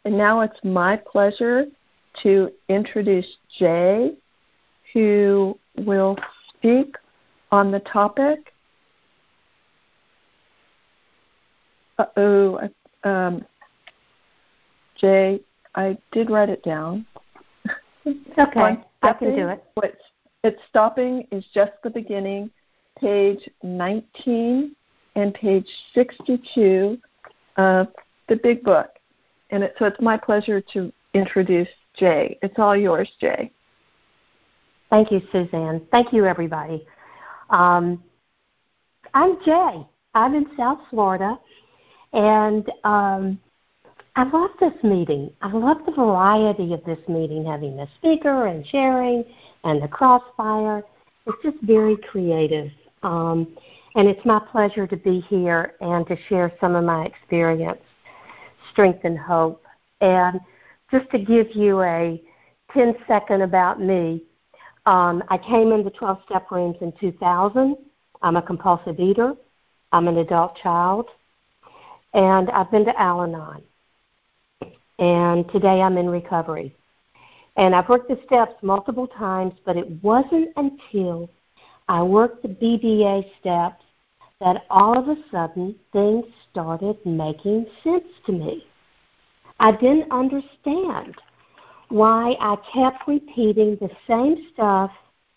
And now it's my pleasure to introduce Jay, who will speak on the topic. Jay, I did write it down. It's okay. I can do it. It's stopping is just the beginning, page 19 and page 62 of the big book. And so it's my pleasure to introduce Jay. It's all yours, Jay. Thank you, Suzanne. Thank you, everybody. I'm Jay. I'm in South Florida, and I love this meeting. I love the variety of this meeting, having the speaker and sharing and the crossfire. It's just very creative. And it's my pleasure to be here and to share some of my experience, strength, and hope. And just to give you a 10-second about me, I came in the 12-step rooms in 2000. I'm a compulsive eater. I'm an adult child. And I've been to Al-Anon. And today I'm in recovery. And I've worked the steps multiple times, but it wasn't until I worked the BBA steps that all of a sudden things started making sense to me. I didn't understand why I kept repeating the same stuff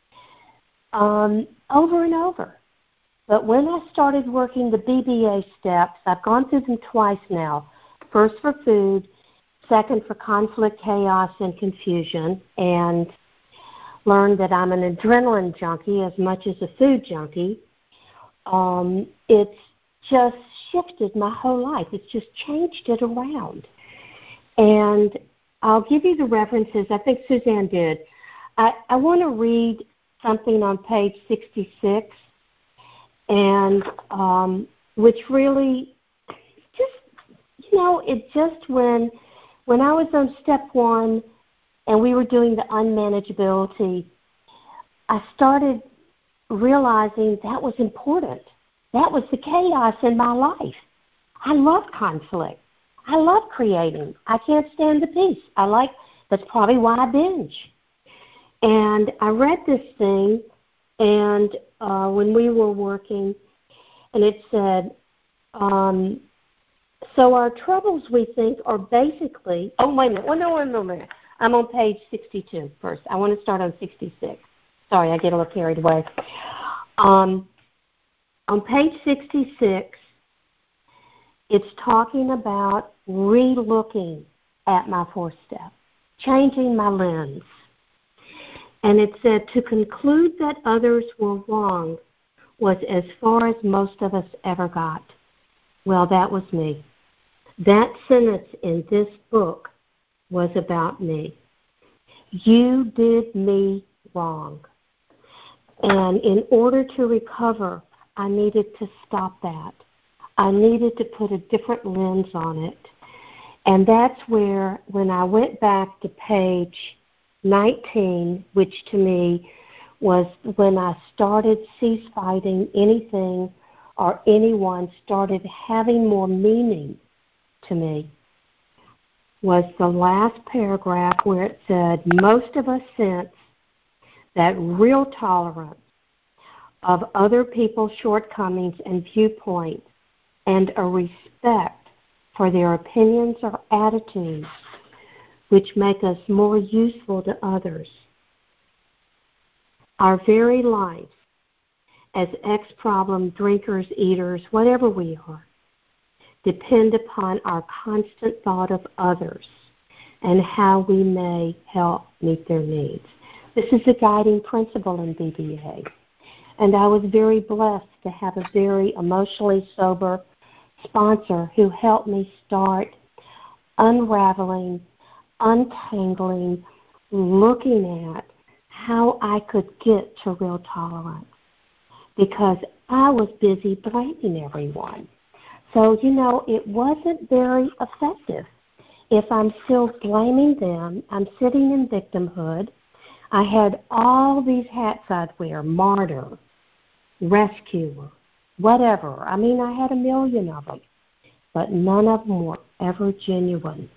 over and over. But when I started working the BBA steps, I've gone through them twice now, first for food, second for conflict, chaos, and confusion, and learned that I'm an adrenaline junkie as much as a food junkie. It's just shifted my whole life. It's just changed it around. And I'll give you the references. I think Suzanne did. I want to read something on page 66, and which really just, it just when I was on step 1 and we were doing the unmanageability, I started realizing that was important. That was the chaos in my life. I love conflict. I love creating. I can't stand the peace. That's probably why I binge. And I read this thing, and when we were working, and it said, so our troubles, we think, are basically... Oh, wait a minute. One minute. I'm on page 62 first. I want to start on 66. Sorry, I get a little carried away. On page 66, it's talking about re-looking at my 4th step, changing my lens. And it said, to conclude that others were wrong was as far as most of us ever got. Well, that was me. That sentence in this book was about me. You did me wrong. And in order to recover, I needed to stop that. I needed to put a different lens on it. And that's where, when I went back to page 19, which to me was when I started cease fighting anything or anyone, started having more meaning to me, was the last paragraph where it said, most of us sense that real tolerance of other people's shortcomings and viewpoints and a respect for their opinions or attitudes which make us more useful to others. Our very lives as ex-problem drinkers, eaters, whatever we are, depend upon our constant thought of others and how we may help meet their needs. This is a guiding principle in BBA. And I was very blessed to have a very emotionally sober sponsor who helped me start unraveling, untangling, looking at how I could get to real tolerance, because I was busy blaming everyone. So, it wasn't very effective. If I'm still blaming them, I'm sitting in victimhood. I had all these hats I'd wear, martyr, rescuer, whatever. I had a million of them, but none of them were ever genuine.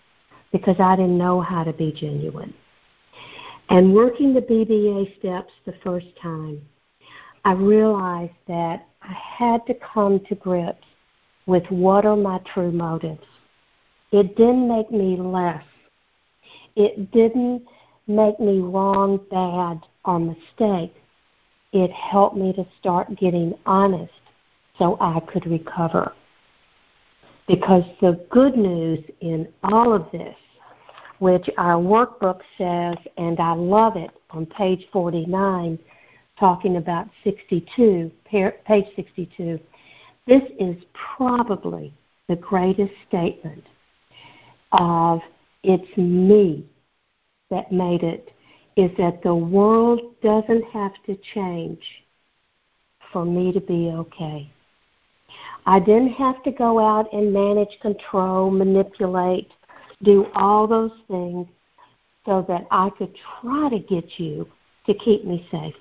because I didn't know how to be genuine. And working the BBA steps the first time, I realized that I had to come to grips with what are my true motives. It didn't make me less. It didn't make me wrong, bad, or mistake. It helped me to start getting honest so I could recover. Because the good news in all of this, which our workbook says, and I love it on page 49, talking about 62, page 62, this is probably the greatest statement of it's me that made it, is that the world doesn't have to change for me to be okay. I didn't have to go out and manage, control, manipulate, do all those things so that I could try to get you to keep me safe.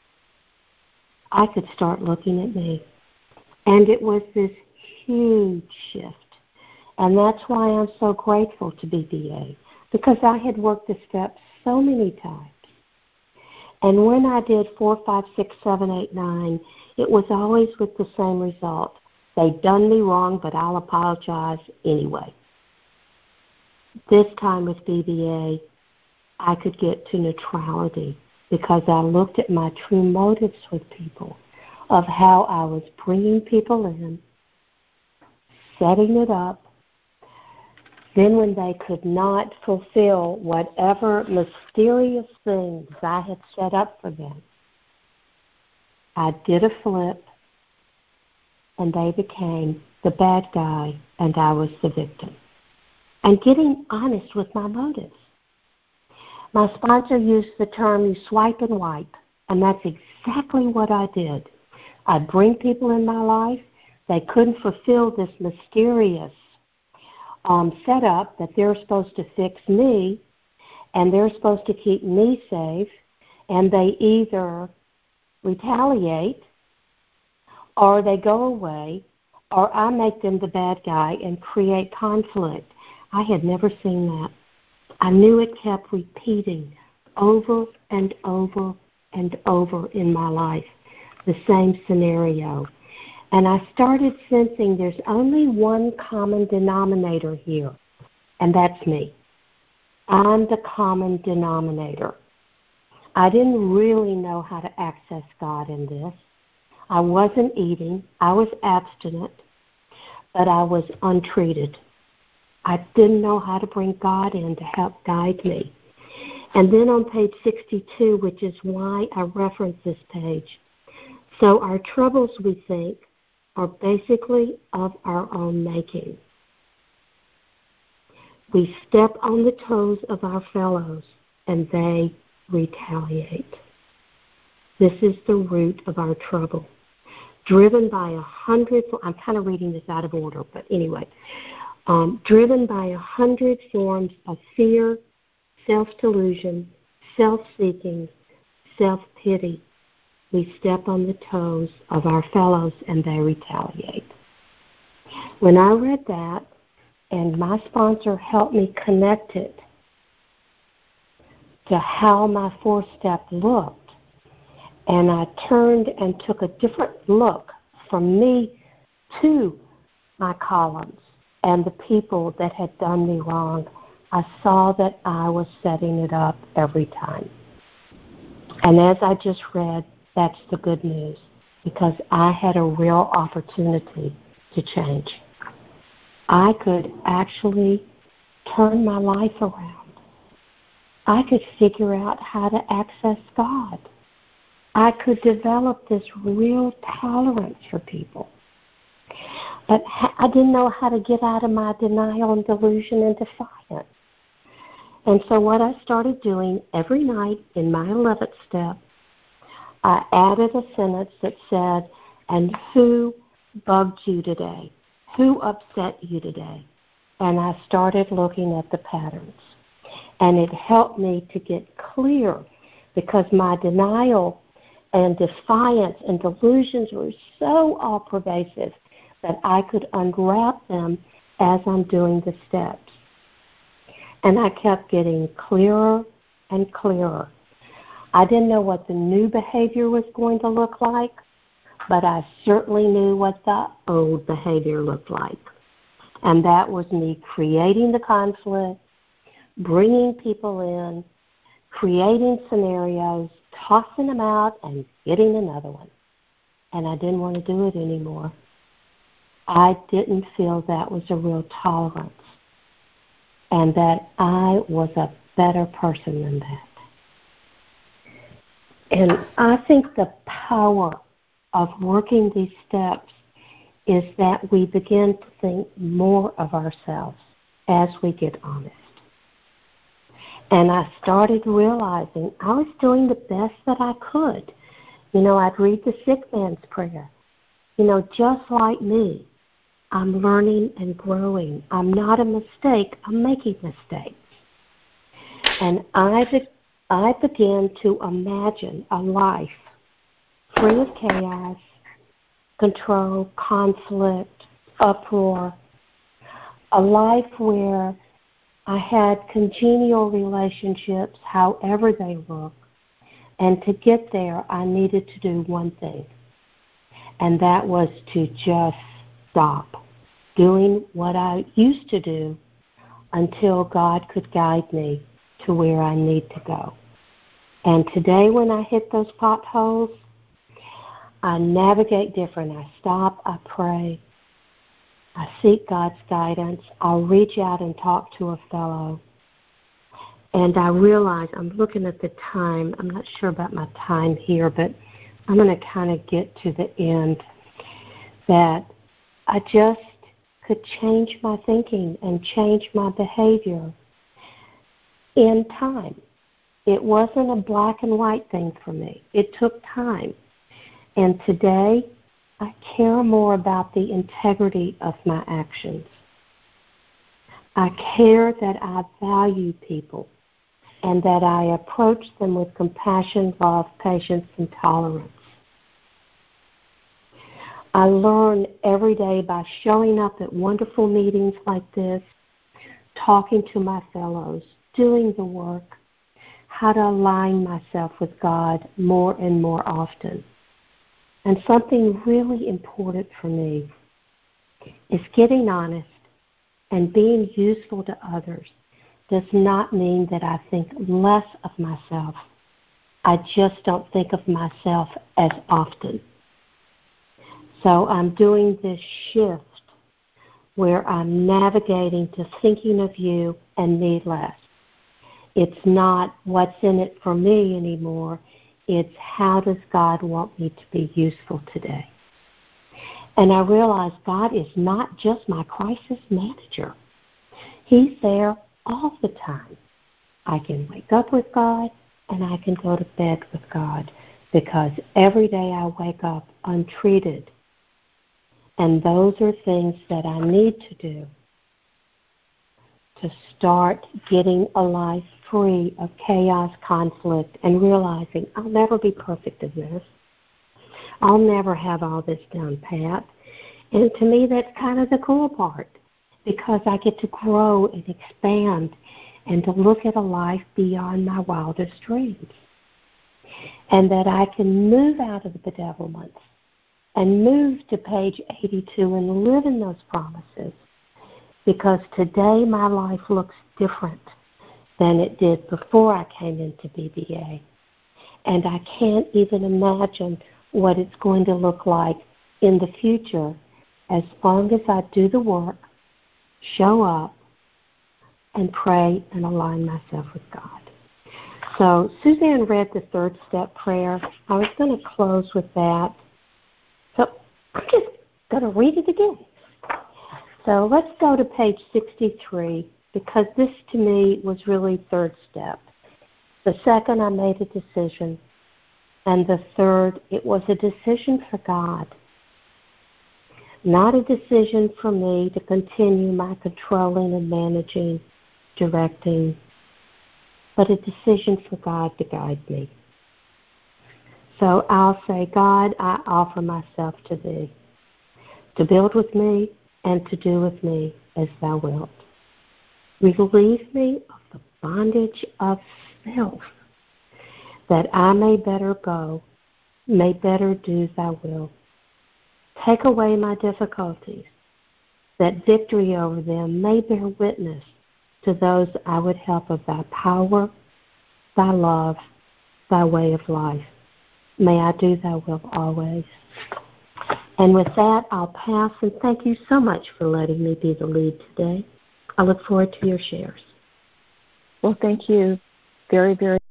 I could start looking at me. And it was this huge shift. And that's why I'm so grateful to BBA, because I had worked the steps so many times. And when I did 4, 5, 6, 7, 8, 9, it was always with the same result. They'd done me wrong, but I'll apologize anyway. This time with BBA, I could get to neutrality because I looked at my true motives with people of how I was bringing people in, setting it up. Then when they could not fulfill whatever mysterious things I had set up for them, I did a flip, and they became the bad guy, and I was the victim. And getting honest with my motives. My sponsor used the term, you swipe and wipe, and that's exactly what I did. I'd bring people in my life. They couldn't fulfill this mysterious setup that they're supposed to fix me, and they're supposed to keep me safe, and they either retaliate or they go away, or I make them the bad guy and create conflict. I had never seen that. I knew it kept repeating over and over and over in my life, the same scenario. And I started sensing there's only one common denominator here, and that's me. I'm the common denominator. I didn't really know how to access God in this. I wasn't eating. I was abstinent, but I was untreated. I didn't know how to bring God in to help guide me. And then on page 62, which is why I reference this page, so our troubles, we think, are basically of our own making. We step on the toes of our fellows, and they retaliate. This is the root of our trouble. Driven by 100, I'm kind of reading this out of order, but anyway, driven by 100 forms of fear, self-delusion, self-seeking, self-pity, we step on the toes of our fellows and they retaliate. When I read that, and my sponsor helped me connect it to how my 4-step looked, and I turned and took a different look from me to my columns and the people that had done me wrong, I saw that I was setting it up every time. And as I just read, that's the good news, because I had a real opportunity to change. I could actually turn my life around. I could figure out how to access God. I could develop this real tolerance for people. But I didn't know how to get out of my denial and delusion and defiance. And so what I started doing every night in my 11th step, I added a sentence that said, and who bugged you today? Who upset you today? And I started looking at the patterns. And it helped me to get clear, because my denial and defiance and delusions were so all-pervasive that I could unwrap them as I'm doing the steps. And I kept getting clearer and clearer. I didn't know what the new behavior was going to look like, but I certainly knew what the old behavior looked like. And that was me creating the conflict, bringing people in, creating scenarios, tossing them out, and getting another one. And I didn't want to do it anymore. I didn't feel that was a real tolerance, and that I was a better person than that. And I think the power of working these steps is that we begin to think more of ourselves as we get honest. And I started realizing I was doing the best that I could. I'd read the sick man's prayer. Just like me, I'm learning and growing. I'm not a mistake. I'm making mistakes. And I began to imagine a life free of chaos, control, conflict, uproar, a life where I had congenial relationships, however they look, and to get there, I needed to do one thing, and that was to just stop doing what I used to do until God could guide me to where I need to go. And today when I hit those potholes, I navigate different. I stop, I pray, I seek God's guidance, I'll reach out and talk to a fellow. And I realize, I'm looking at the time, I'm not sure about my time here, but I'm going to kind of get to the end, that I just could change my thinking and change my behavior in time. It wasn't a black and white thing for me. It took time. And today, I care more about the integrity of my actions. I care that I value people and that I approach them with compassion, love, patience, and tolerance. I learn every day by showing up at wonderful meetings like this, talking to my fellows, doing the work, how to align myself with God more and more often. And something really important for me is getting honest and being useful to others does not mean that I think less of myself. I just don't think of myself as often. So I'm doing this shift where I'm navigating to thinking of you and me less. It's not what's in it for me anymore. It's how does God want me to be useful today? And I realize God is not just my crisis manager. He's there all the time. I can wake up with God and I can go to bed with God because every day I wake up untreated. And those are things that I need to do to start getting a life free of chaos, conflict, and realizing I'll never be perfect in this. I'll never have all this down pat. And to me, that's kind of the cool part because I get to grow and expand and to look at a life beyond my wildest dreams. And that I can move out of the bedevilments and move to page 82 and live in those promises. Because today my life looks different than it did before I came into BBA. And I can't even imagine what it's going to look like in the future as long as I do the work, show up, and pray and align myself with God. So Suzanne read the third step prayer. I was going to close with that. So I'm just going to read it again. So let's go to page 63 because this to me was really third step. The second, I made a decision. And the third, it was a decision for God. Not a decision for me to continue my controlling and managing, directing, but a decision for God to guide me. So I'll say, God, I offer myself to Thee, to build with me and to do with me as Thou wilt. Relieve me of the bondage of self, that I may better go, may better do thy will. Take away my difficulties, that victory over them may bear witness to those I would help of thy power, thy love, thy way of life. May I do thy will always. And with that, I'll pass, and thank you so much for letting me be the lead today. I look forward to your shares. Well, thank you very, very